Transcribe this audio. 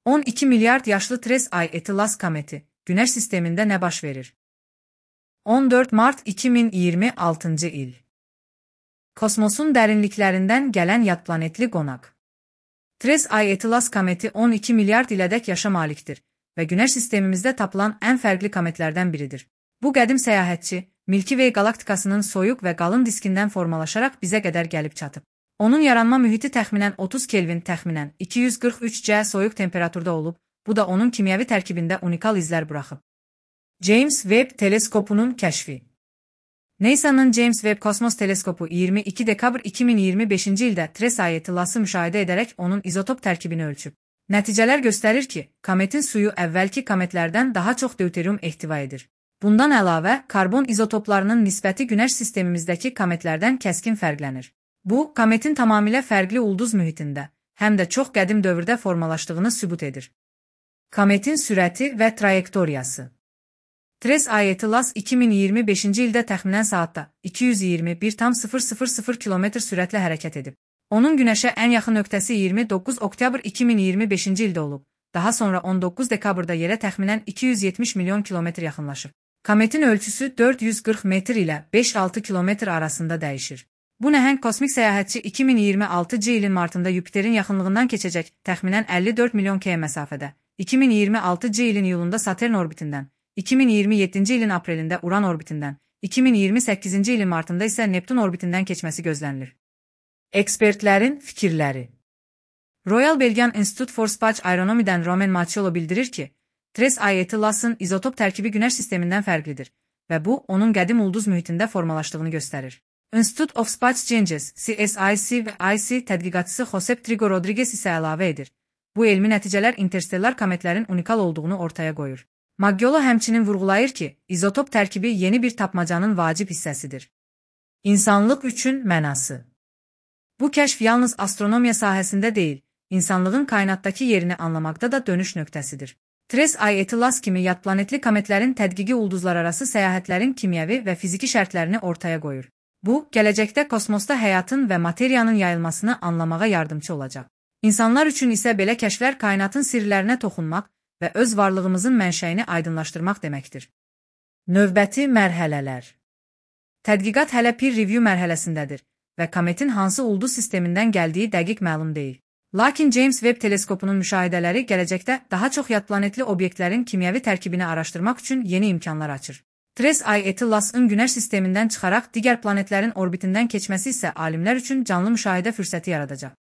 12 milyard yaşlı TRES-I kometi, Güneş sistemində nə baş verir? 14 Mart 2026 il. Kosmosun dərinliklərindən gələn yadplanetli qonaq. TRES-I kometi 12 milyard ilədək yaşa malikdir və Güneş sistemimizdə tapılan ən fərqli kometlərdən biridir. Bu qədim səyahətçi, Milky Way galaktikasının soyuq və qalın diskindən formalaşaraq bizə qədər gəlib çatıb. Onun yaranma mühiti təxminən 30 Kelvin, təxminən 243C soyuq temperaturda olub, bu da onun kimyəvi tərkibində unikal izlər buraxıb. James Webb teleskopunun kəşfi. NASA'nın James Webb Kosmos teleskopu 22 dekabr 2025-ci ildə TRES-I müşahidə edərək onun izotop tərkibini ölçüb. Nəticələr göstərir ki, kometin suyu əvvəlki kometlərdən daha çox deuterium ehtiva edir. Bundan əlavə, karbon izotoplarının nisbəti Güneş sistemimizdəki kometlərdən kəskin fərqlənir. Bu, kometin tamamilə fərqli ulduz mühitində, həm də çox qədim dövrdə formalaşdığını sübut edir. Kometin sürəti və trayektoriyası. TRES-I 2025-ci ildə təxminən saatda 221,000 km sürətlə hərəkət edib. Onun Günəşə ən yaxın nöqtəsi 29 oktyabr 2025-ci ildə olub. Daha sonra 19 dekabrda yerə təxminən 270 milyon kilometr yaxınlaşıb. Kometin ölçüsü 440 metr ilə 5-6 kilometr arasında dəyişir. Bu nəhəng kosmik səyahətçi 2026-cı ilin martında Yupiterin yaxınlığından keçəcək təxminən 54 milyon km məsafədə, 2026-cı ilin iyulunda Satern orbitindən, 2027-ci ilin aprelində Uran orbitindən, 2028-ci ilin martında isə Neptun orbitindən keçməsi gözlənilir. Ekspertlərin fikirləri. Royal Belgian Institute for Space Aeronomy'dən Roman Macchiolo bildirir ki, TRES-I izotop tərkibi Güneş sistemindən fərqlidir və bu, onun qədim ulduz mühitində formalaşdığını göstərir. Institute of Space Changes, CSIC və IC tədqiqatçısı Josep Trigo Rodriguez isə əlavə edir. Bu elmi nəticələr interstellar kometlərin unikal olduğunu ortaya qoyur. Macchiolo həmçinin vurğulayır ki, izotop tərkibi yeni bir tapmacanın vacib hissəsidir. İnsanlıq üçün mənası. Bu kəşf yalnız astronomiya sahəsində deyil, insanlığın kainatdakı yerini anlamaqda da dönüş nöqtəsidir. TRES-I kimi yadplanetli kometlərin tədqiqi ulduzlararası səyahətlərin kimyəvi və fiziki şərtlərini ortaya qoyur. Bu, gələcəkdə kosmosda həyatın və materiyanın yayılmasını anlamağa yardımcı olacaq. İnsanlar üçün isə belə kəşflər kainatın sirlərinə toxunmaq və öz varlığımızın mənşəyini aydınlaşdırmaq deməkdir. Növbəti mərhələlər. Tədqiqat hələ peer review mərhələsindədir və kometin hansı ulduz sistemindən gəldiyi dəqiq məlum deyil. Lakin James Webb teleskopunun müşahidələri gələcəkdə daha çox yadplanetli obyektlərin kimyəvi tərkibini araşdırmaq üçün yeni imkanlar açır. TRES-I Güneş sistemindən çıxaraq digər planetlərin orbitindən keçməsi isə alimlər üçün canlı müşahidə fürsəti yaradacaq.